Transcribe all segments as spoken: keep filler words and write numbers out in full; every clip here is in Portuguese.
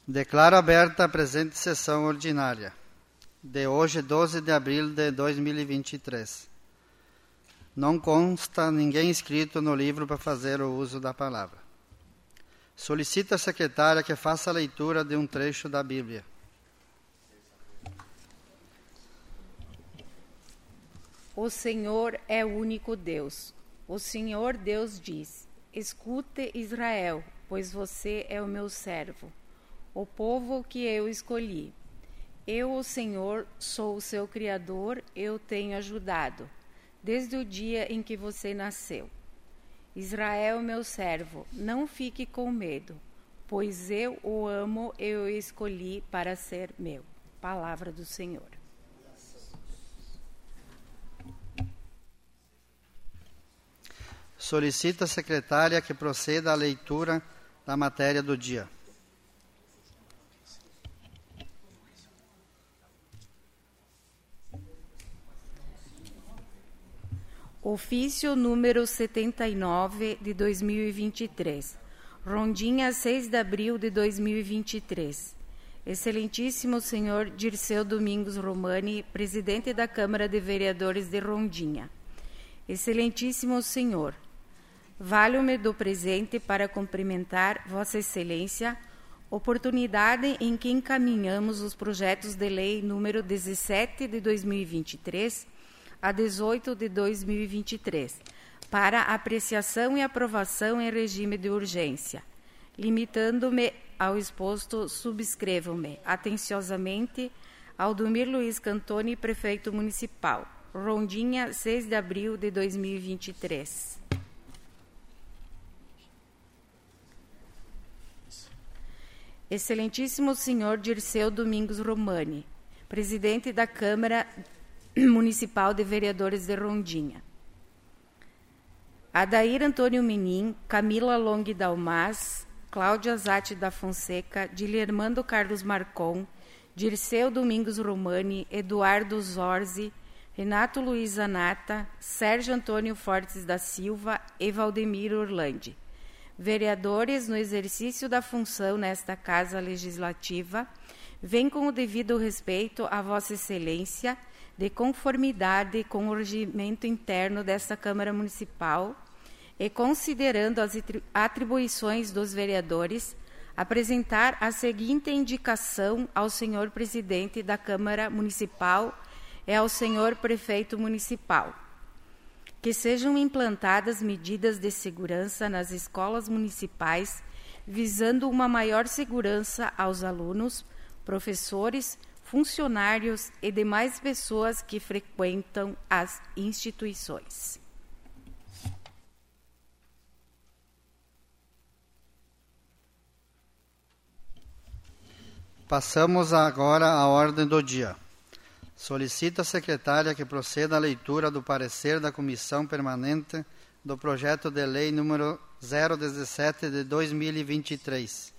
Declaro aberta a presente sessão ordinária, de hoje, doze de abril de dois mil e vinte e três. Não consta ninguém inscrito no livro para fazer o uso da palavra. Solicito à secretária que faça a leitura de um trecho da Bíblia. O Senhor é o único Deus. O Senhor Deus diz: escute, Israel, pois você é o meu servo, o povo que eu escolhi. Eu, o Senhor, sou o seu Criador, eu tenho ajudado, desde o dia em que você nasceu. Israel, meu servo, não fique com medo, pois eu o amo, eu o escolhi para ser meu. Palavra do Senhor. Solicito à secretária que proceda à leitura da matéria do dia. Ofício número setenta e nove de dois mil e vinte e três. Rondinha, seis de abril de dois mil e vinte e três. Excelentíssimo senhor Dirceu Domingos Romani, presidente da Câmara de Vereadores de Rondinha. Excelentíssimo senhor, valho-me do presente para cumprimentar Vossa Excelência, oportunidade em que encaminhamos os projetos de lei número dezessete de dois mil e vinte e três a dezoito de dois mil e vinte e três, para apreciação e aprovação em regime de urgência. Limitando-me ao exposto, subscrevo-me atenciosamente Aldomir Luiz Cantoni, prefeito municipal. Rondinha, seis de abril de dois mil e vinte e três. Excelentíssimo senhor Dirceu Domingos Romani, presidente da Câmara Municipal de Vereadores de Rondinha. Adair Antônio Menin, Camila Long Dalmas, Cláudia Zatti da Fonseca, Dilermando Carlos Marcon, Dirceu Domingos Romani, Eduardo Zorzi, Renato Luiz Zanata, Sérgio Antônio Fortes da Silva e Valdemir Orlandi. Vereadores no exercício da função nesta Casa Legislativa, vêm com o devido respeito a Vossa Excelência, de conformidade com o regimento interno desta Câmara Municipal e considerando as atribuições dos vereadores, apresentar a seguinte indicação ao senhor presidente da Câmara Municipal e ao senhor prefeito municipal: que sejam implantadas medidas de segurança nas escolas municipais, visando uma maior segurança aos alunos, professores, funcionários e demais pessoas que frequentam as instituições. Passamos agora à ordem do dia. Solicito à secretária que proceda à leitura do parecer da Comissão Permanente do projeto de lei número zero dezessete de dois mil e vinte e três.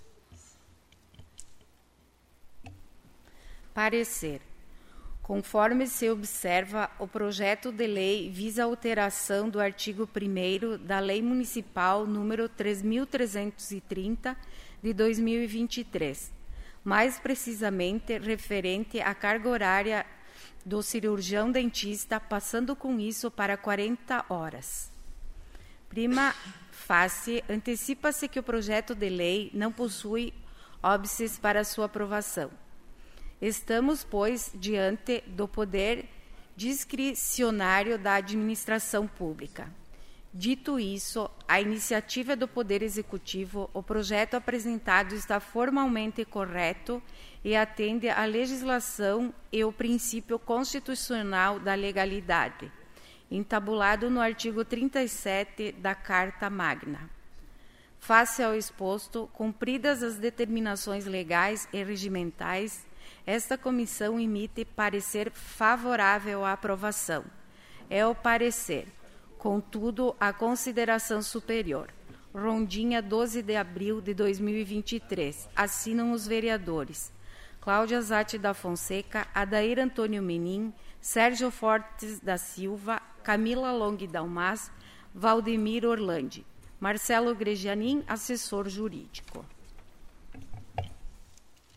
Parecer. Conforme se observa, o projeto de lei visa a alteração do artigo primeiro da Lei Municipal número três mil trezentos e trinta de dois mil e vinte e três, mais precisamente referente à carga horária do cirurgião dentista, passando com isso para quarenta horas. Prima facie, antecipa-se que o projeto de lei não possui óbices para sua aprovação. Estamos, pois, diante do poder discricionário da administração pública. Dito isso, a iniciativa do Poder Executivo, o projeto apresentado está formalmente correto e atende à legislação e o princípio constitucional da legalidade, entabulado no artigo trinta e sete da Carta Magna. Face ao exposto, cumpridas as determinações legais e regimentais, esta comissão emite parecer favorável à aprovação. É o parecer. Contudo, a consideração superior. Rondinha, doze de abril de dois mil e vinte e três. Assinam os vereadores: Cláudia Zatti da Fonseca, Adair Antônio Menin, Sérgio Fortes da Silva, Camila Long Dalmas, Valdemir Orlandi. Marcelo Gregianin, assessor jurídico.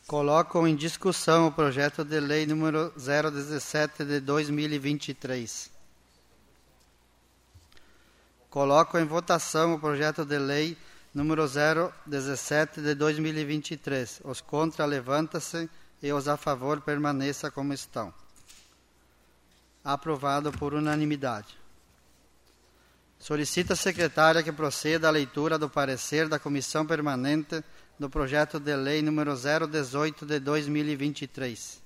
Coloco em discussão o projeto de lei número zero dezessete de dois mil e vinte e três. Coloco em votação o projeto de lei número zero dezessete de dois mil e vinte e três. Os contra, levanta-se, e os a favor, permaneça como estão. Aprovado por unanimidade. Solicito à secretária que proceda à leitura do parecer da Comissão Permanente do projeto de lei número zero dezoito de dois mil e vinte e três.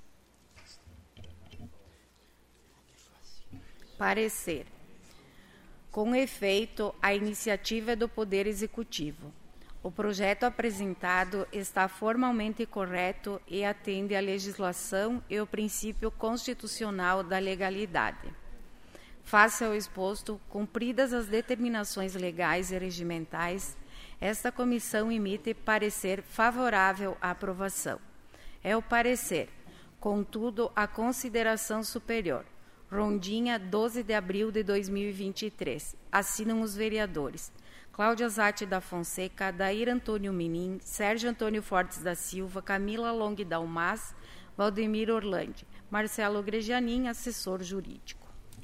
Parecer. Com efeito, a iniciativa é do Poder Executivo. O projeto apresentado está formalmente correto e atende à legislação e ao princípio constitucional da legalidade. Face ao exposto, cumpridas as determinações legais e regimentais, esta comissão emite parecer favorável à aprovação. É o parecer, contudo, a consideração superior. Rondinha, doze de abril de dois mil e vinte e três. Assinam os vereadores Cláudia Zatti da Fonseca, Adair Antônio Menin, Sérgio Antônio Fortes da Silva, Camila Long Dalmas, Valdemir Orlandi, Marcelo Grejanin, assessor jurídico.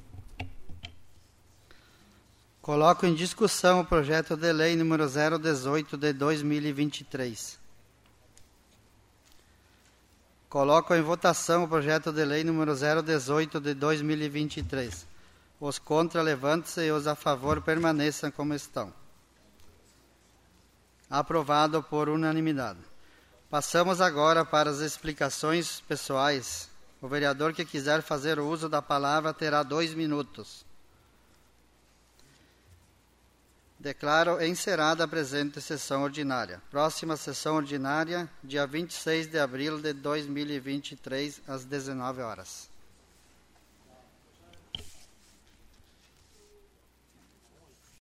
Coloco em discussão o projeto de lei número zero dezoito de dois mil e vinte e três. Coloco em votação o projeto de lei número zero dezoito de dois mil e vinte e três. Os contra, levantem-se, e os a favor, permaneçam como estão. Aprovado por unanimidade. Passamos agora para as explicações pessoais. O vereador que quiser fazer o uso da palavra terá dois minutos. Declaro encerrada a presente sessão ordinária. Próxima sessão ordinária, dia vinte e seis de abril de dois mil e vinte e três, às dezenove horas.